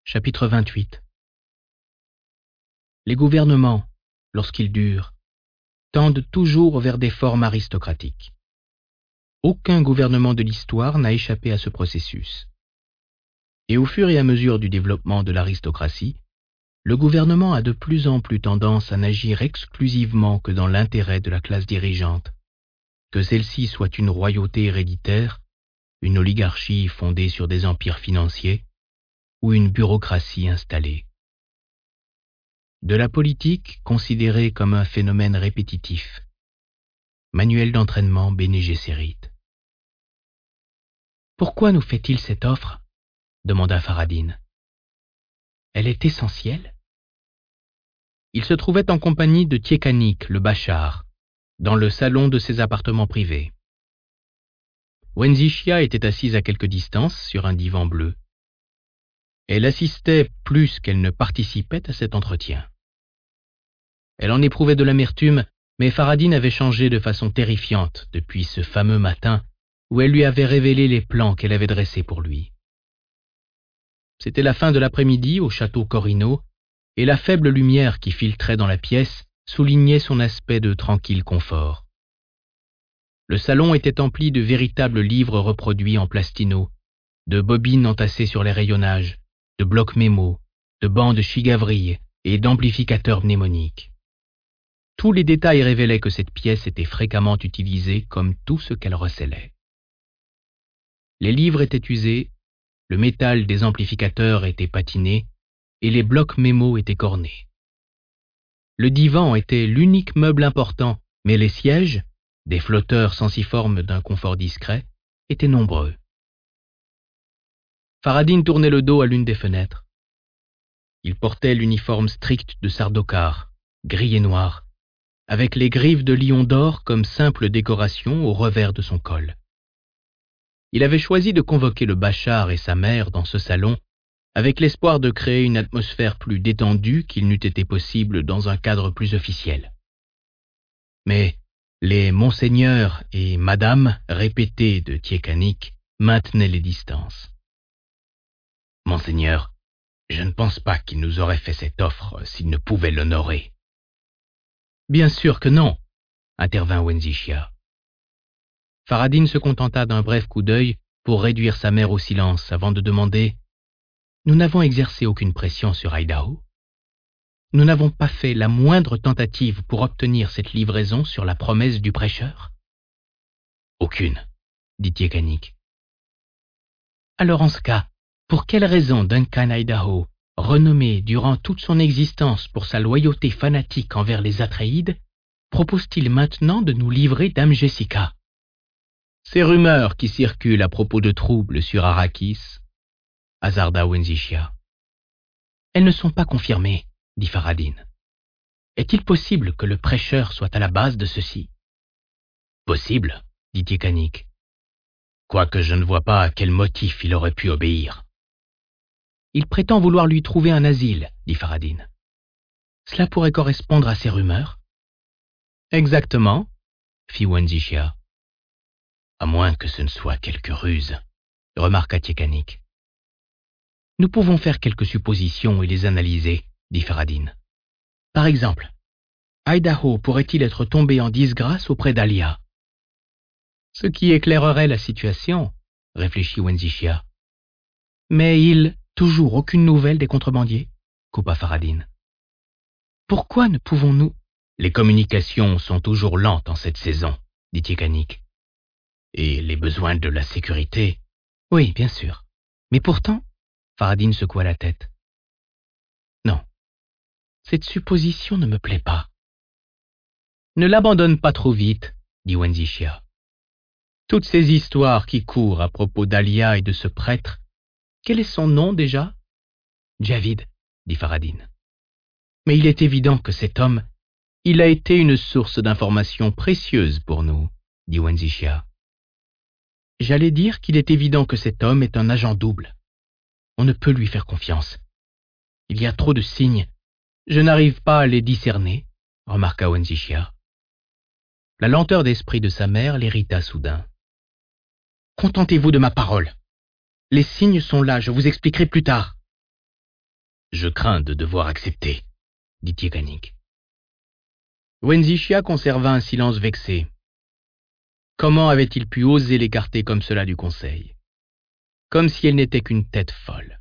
Chapitre 28. Les gouvernements, lorsqu'ils durent, tendent toujours vers des formes aristocratiques. Aucun gouvernement de l'histoire n'a échappé à ce processus. Et au fur et à mesure du développement de l'aristocratie, le gouvernement a de plus en plus tendance à n'agir exclusivement que dans l'intérêt de la classe dirigeante, que celle-ci soit une royauté héréditaire, une oligarchie fondée sur des empires financiers, ou une bureaucratie installée. De la politique considérée comme un phénomène répétitif. Manuel d'entraînement Bene Gesserit. « Pourquoi nous fait-il cette offre ?» demanda Faradine. « Elle est essentielle ?» Il se trouvait en compagnie de Tiekanik, le bachar, dans le salon de ses appartements privés. Wenzishia était assise à quelque distance sur un divan bleu. Elle assistait plus qu'elle ne participait à cet entretien. Elle en éprouvait de l'amertume, mais Faradine avait changé de façon terrifiante depuis ce fameux matin où elle lui avait révélé les plans qu'elle avait dressés pour lui. C'était la fin de l'après-midi au château Corino, et la faible lumière qui filtrait dans la pièce soulignait son aspect de tranquille confort. Le salon était empli de véritables livres reproduits en plastino, de bobines entassées sur les rayonnages, de blocs mémo, de bandes chigavrilles et d'amplificateurs mnémoniques. Tous les détails révélaient que cette pièce était fréquemment utilisée comme tout ce qu'elle recelait. Les livres étaient usés, le métal des amplificateurs était patiné et les blocs mémo étaient cornés. Le divan était l'unique meuble important, mais les sièges, des flotteurs sensiformes d'un confort discret, étaient nombreux. Faradine tournait le dos à l'une des fenêtres. Il portait l'uniforme strict de Sardaukar, gris et noir, avec les griffes de lion d'or comme simple décoration au revers de son col. Il avait choisi de convoquer le bachar et sa mère dans ce salon avec l'espoir de créer une atmosphère plus détendue qu'il n'eût été possible dans un cadre plus officiel. Mais les monseigneur et madame répétés de Tiekanik maintenaient les distances. Monseigneur, je ne pense pas qu'il nous aurait fait cette offre s'il ne pouvait l'honorer. Bien sûr que non, intervint Wenzishia. Faradine se contenta d'un bref coup d'œil pour réduire sa mère au silence avant de demander « Nous n'avons exercé aucune pression sur Idaho. Nous n'avons pas fait la moindre tentative pour obtenir cette livraison sur la promesse du prêcheur ?» Aucune, dit Tiekanik. Alors en ce cas, pour quelle raison Duncan Idaho, renommé durant toute son existence pour sa loyauté fanatique envers les Atréides, propose-t-il maintenant de nous livrer Dame Jessica? Ces rumeurs qui circulent à propos de troubles sur Arrakis, hasarda Wenzishia. Elles ne sont pas confirmées, dit Faradine. Est-il possible que le prêcheur soit à la base de ceci? Possible, dit Tiekanik. Quoique je ne vois pas à quel motif il aurait pu obéir. Il prétend vouloir lui trouver un asile, dit Faradine. Cela pourrait correspondre à ces rumeurs? Exactement, fit Wenzishia. À moins que ce ne soit quelque ruse, remarqua Tiekanik. Nous pouvons faire quelques suppositions et les analyser, dit Faradine. Par exemple, Idaho pourrait-il être tombé en disgrâce auprès d'Alia? Ce qui éclairerait la situation, réfléchit Wenzishia. Mais toujours aucune nouvelle des contrebandiers, coupa Faradine. Pourquoi ne pouvons-nous... Les communications sont toujours lentes en cette saison, dit Tiekanik. Et les besoins de la sécurité... Oui, bien sûr. Mais pourtant... Faradine secoua la tête. Non, cette supposition ne me plaît pas. Ne l'abandonne pas trop vite, dit Wenzishia. Toutes ces histoires qui courent à propos d'Alia et de ce prêtre, quel est son nom déjà? Javid, dit Faradine. Mais il est évident que cet homme, il a été une source d'informations précieuse pour nous, dit Wenzishia. J'allais dire qu'il est évident que cet homme est un agent double. On ne peut lui faire confiance. Il y a trop de signes. Je n'arrive pas à les discerner, remarqua Wenzishia. La lenteur d'esprit de sa mère l'irrita soudain. Contentez-vous de ma parole. Les signes sont là, je vous expliquerai plus tard. Je crains de devoir accepter, dit Tikanik. Wenzishia conserva un silence vexé. Comment avait-il pu oser l'écarter comme cela du conseil? Comme si elle n'était qu'une tête folle.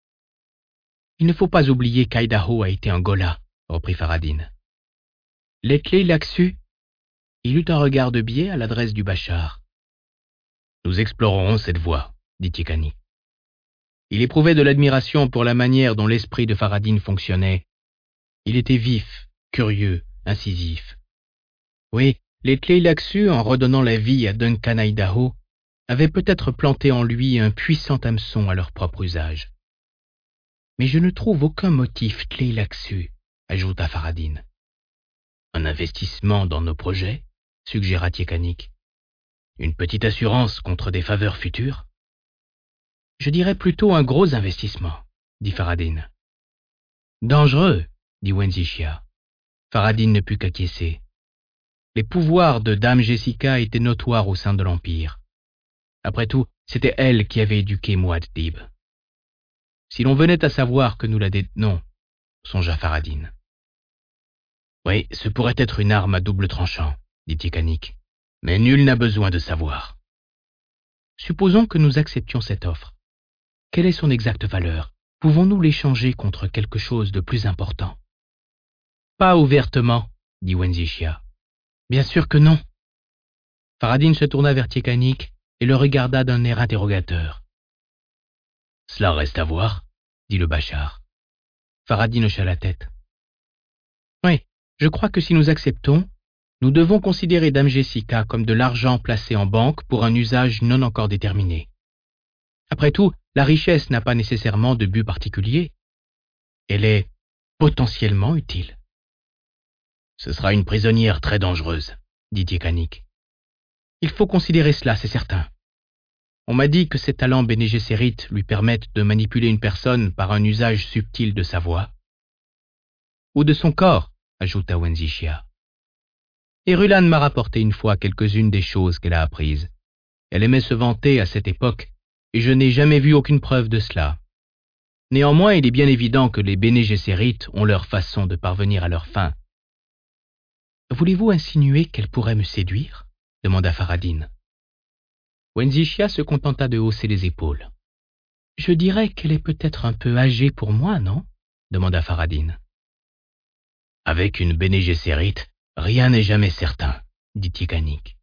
Il ne faut pas oublier qu'Idaho a été un Ghola, reprit Faradine. Letley Laxu, il eut un regard de biais à l'adresse du Bachar. Nous explorerons cette voie, dit Tikanik. Il éprouvait de l'admiration pour la manière dont l'esprit de Faradine fonctionnait. Il était vif, curieux, incisif. Oui, les Tleilaxu, en redonnant la vie à Duncan Idaho, avaient peut-être planté en lui un puissant hameçon à leur propre usage. Mais je ne trouve aucun motif Tleilaxu, ajouta Faradine. Un investissement dans nos projets, suggéra Tikanik. Une petite assurance contre des faveurs futures? Je dirais plutôt un gros investissement, dit Faradine. Dangereux, dit Wenzishia. Faradine ne put qu'acquiescer. Les pouvoirs de Dame Jessica étaient notoires au sein de l'Empire. Après tout, c'était elle qui avait éduqué Muad'Dib. Si l'on venait à savoir que nous la détenons, songea Faradine. Oui, ce pourrait être une arme à double tranchant, dit Tikanik, mais nul n'a besoin de savoir. Supposons que nous acceptions cette offre. Quelle est son exacte valeur? Pouvons-nous l'échanger contre quelque chose de plus important? Pas ouvertement, dit Wenzishia. Bien sûr que non. Faradine se tourna vers Tikanik et le regarda d'un air interrogateur. Cela reste à voir, dit le Bachar. Faradine hocha la tête. Oui, je crois que si nous acceptons, nous devons considérer Dame Jessica comme de l'argent placé en banque pour un usage non encore déterminé. Après tout, la richesse n'a pas nécessairement de but particulier. Elle est potentiellement utile. Ce sera une prisonnière très dangereuse, dit Tikanik. Il faut considérer cela, c'est certain. On m'a dit que ses talents Bene Gesserit lui permettent de manipuler une personne par un usage subtil de sa voix. Ou de son corps, ajouta Wenzishia. Et Rulan m'a rapporté une fois quelques-unes des choses qu'elle a apprises. Elle aimait se vanter à cette époque, et je n'ai jamais vu aucune preuve de cela. Néanmoins, il est bien évident que les Bene Gesserit ont leur façon de parvenir à leur fin. Voulez-vous insinuer qu'elle pourrait me séduire? Demanda Faradine. Wenzishia se contenta de hausser les épaules. Je dirais qu'elle est peut-être un peu âgée pour moi, non? Demanda Faradine. Avec une Bene Gesserit, rien n'est jamais certain, dit Tikanik.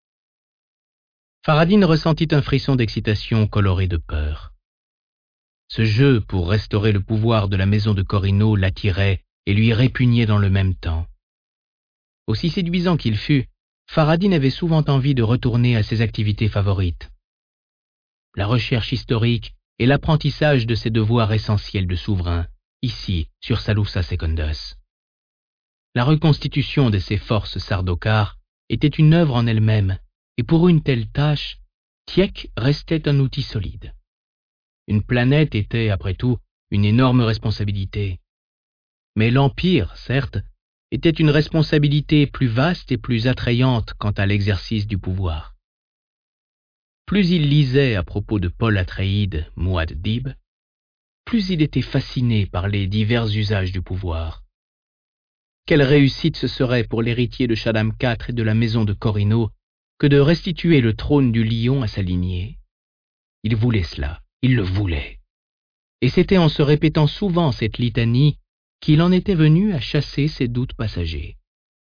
Faradine ressentit un frisson d'excitation coloré de peur. Ce jeu pour restaurer le pouvoir de la maison de Corino l'attirait et lui répugnait dans le même temps. Aussi séduisant qu'il fût, Faradine avait souvent envie de retourner à ses activités favorites. La recherche historique et l'apprentissage de ses devoirs essentiels de souverain, ici, sur Salusa Secundus. La reconstitution de ses forces Sardaukar était une œuvre en elle-même, et pour une telle tâche, Tiek restait un outil solide. Une planète était, après tout, une énorme responsabilité. Mais l'Empire, certes, était une responsabilité plus vaste et plus attrayante quant à l'exercice du pouvoir. Plus il lisait à propos de Paul Atréide, Muad'Dib, plus il était fasciné par les divers usages du pouvoir. Quelle réussite ce serait pour l'héritier de Shaddam IV et de la maison de Corino que de restituer le trône du lion à sa lignée. Il voulait cela, il le voulait. Et c'était en se répétant souvent cette litanie qu'il en était venu à chasser ses doutes passagers.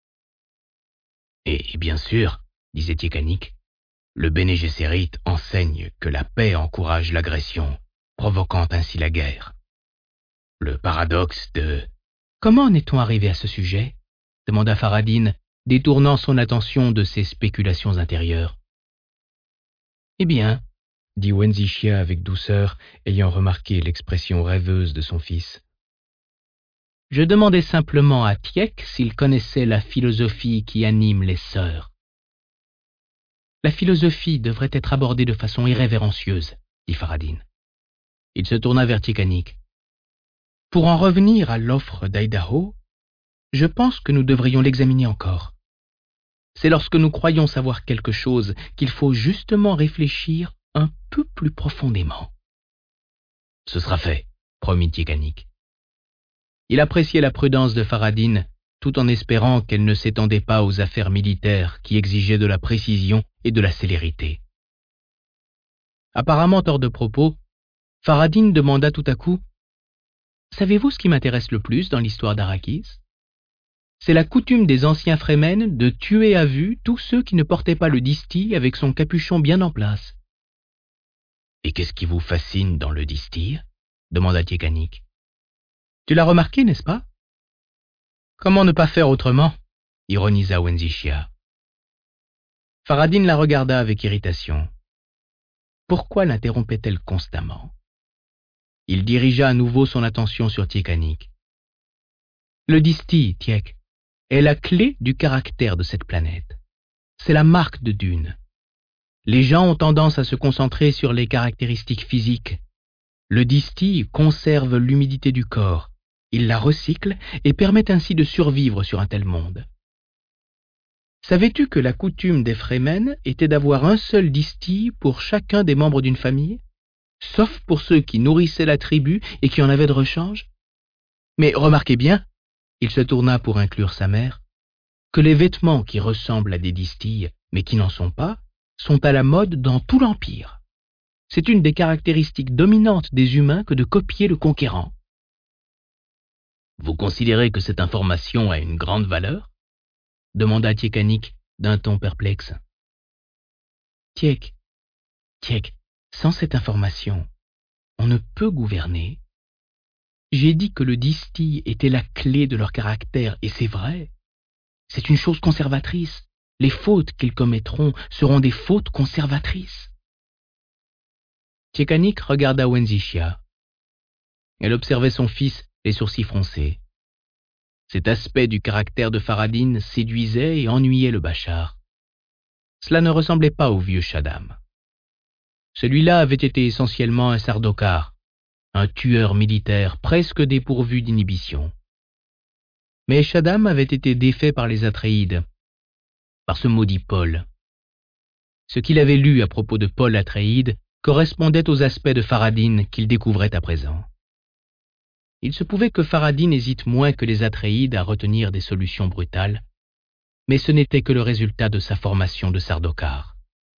Et bien sûr, disait Tikanik, le Bene Gesserit enseigne que la paix encourage l'agression, provoquant ainsi la guerre. Le paradoxe de... Comment en est-on arrivé à ce sujet? Demanda Faradine, détournant son attention de ses spéculations intérieures. Eh bien, dit Wenzishia avec douceur, ayant remarqué l'expression rêveuse de son fils. Je demandais simplement à Tiek s'il connaissait la philosophie qui anime les sœurs. La philosophie devrait être abordée de façon irrévérencieuse, dit Faradine. Il se tourna vers Tikanik. Pour en revenir à l'offre d'Idaho, je pense que nous devrions l'examiner encore. C'est lorsque nous croyons savoir quelque chose qu'il faut justement réfléchir un peu plus profondément. Ce sera fait, promit Tikanik. Il appréciait la prudence de Faradine, tout en espérant qu'elle ne s'étendait pas aux affaires militaires qui exigeaient de la précision et de la célérité. Apparemment hors de propos, Faradine demanda tout à coup « Savez-vous ce qui m'intéresse le plus dans l'histoire d'Arrakis ? C'est la coutume des anciens Fremen de tuer à vue tous ceux qui ne portaient pas le distil avec son capuchon bien en place. » « Et qu'est-ce qui vous fascine dans le distil ?» demanda Tiekannik. « Tu l'as remarqué, n'est-ce pas ? » « Comment ne pas faire autrement ?» ironisa Wenzishia. Faradine la regarda avec irritation. Pourquoi l'interrompait-elle constamment ? Il dirigea à nouveau son attention sur Tiekannik. Le distil, Tiek, est la clé du caractère de cette planète. C'est la marque de Dune. Les gens ont tendance à se concentrer sur les caractéristiques physiques. Le distil conserve l'humidité du corps. Il la recycle et permet ainsi de survivre sur un tel monde. Savais-tu que la coutume des Fremen était d'avoir un seul distil pour chacun des membres d'une famille, sauf pour ceux qui nourrissaient la tribu et qui en avaient de rechange ? Mais remarquez bien, il se tourna pour inclure sa mère, que les vêtements qui ressemblent à des distilles, mais qui n'en sont pas, sont à la mode dans tout l'Empire. C'est une des caractéristiques dominantes des humains que de copier le conquérant. Vous considérez que cette information a une grande valeur ? Demanda Tiekannik d'un ton perplexe. Tiek, sans cette information, on ne peut gouverner. J'ai dit que le distil était la clé de leur caractère, et c'est vrai. C'est une chose conservatrice. Les fautes qu'ils commettront seront des fautes conservatrices. Tiekannik regarda Wenzishia. Elle observait son fils, les sourcils froncés. Cet aspect du caractère de Faradine séduisait et ennuyait le Bachar. Cela ne ressemblait pas au vieux Shaddam. Celui-là avait été essentiellement un Sardaukar, un tueur militaire presque dépourvu d'inhibition. Mais Shaddam avait été défait par les Atréides, par ce maudit Paul. Ce qu'il avait lu à propos de Paul Atréide correspondait aux aspects de Faradine qu'il découvrait à présent. Il se pouvait que Faradine hésite moins que les Atréides à retenir des solutions brutales, mais ce n'était que le résultat de sa formation de Sardaukar.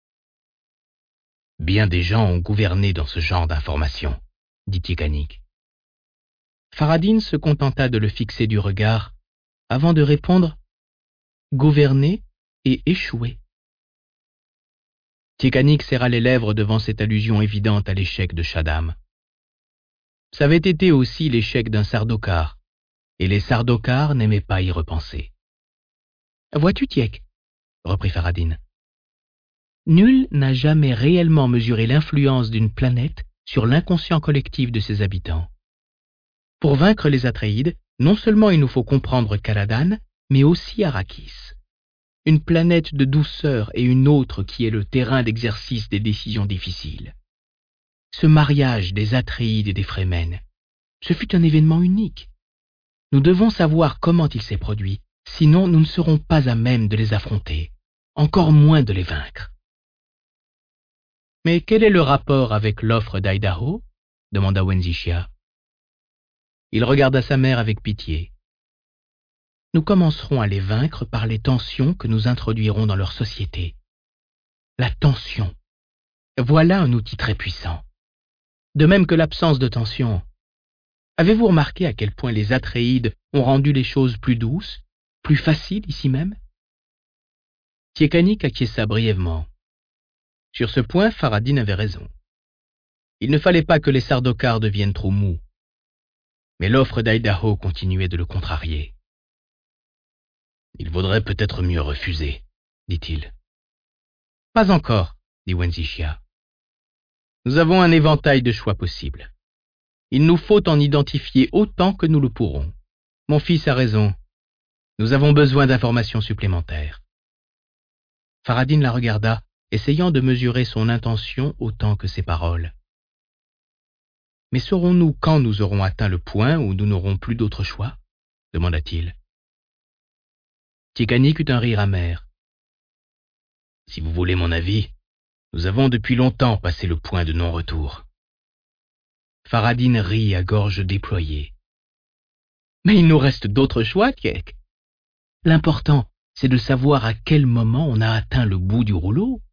Bien des gens ont gouverné dans ce genre d'informations, dit Tiekannik. Faradine se contenta de le fixer du regard avant de répondre « Gouverner et échouer ». Tiekannik serra les lèvres devant cette allusion évidente à l'échec de Shaddam. Ça avait été aussi l'échec d'un Sardaukar, et les Sardaukars n'aimaient pas y repenser. « Vois-tu, Tiek, reprit Faradine, nul n'a jamais réellement mesuré l'influence d'une planète sur l'inconscient collectif de ses habitants. Pour vaincre les Atréides, non seulement il nous faut comprendre Caladan, mais aussi Arrakis. Une planète de douceur et une autre qui est le terrain d'exercice des décisions difficiles. Ce mariage des Atréides et des Fremen, ce fut un événement unique. Nous devons savoir comment il s'est produit, sinon nous ne serons pas à même de les affronter, encore moins de les vaincre. Mais quel est le rapport avec l'offre d'Idaho ? Demanda Wenzishia. Il regarda sa mère avec pitié. Nous commencerons à les vaincre par les tensions que nous introduirons dans leur société. La tension. Voilà un outil très puissant. De même que l'absence de tension. Avez-vous remarqué à quel point les Atréides ont rendu les choses plus douces, plus faciles ici même ? Tiekannik acquiesça brièvement. Sur ce point, Faradine avait raison. Il ne fallait pas que les Sardaukars deviennent trop mous. Mais l'offre d'Idaho continuait de le contrarier. Il vaudrait peut-être mieux refuser, dit-il. Pas encore, dit Wenzishia. Nous avons un éventail de choix possibles. Il nous faut en identifier autant que nous le pourrons. Mon fils a raison. Nous avons besoin d'informations supplémentaires. Faradine la regarda, essayant de mesurer son intention autant que ses paroles. Mais saurons-nous quand nous aurons atteint le point où nous n'aurons plus d'autre choix ? Demanda-t-il. Tiekannik eut un rire amer. Si vous voulez mon avis, nous avons depuis longtemps passé le point de non-retour. Faradine rit à gorge déployée. Mais il nous reste d'autres choix, Keck. L'important, c'est de savoir à quel moment on a atteint le bout du rouleau.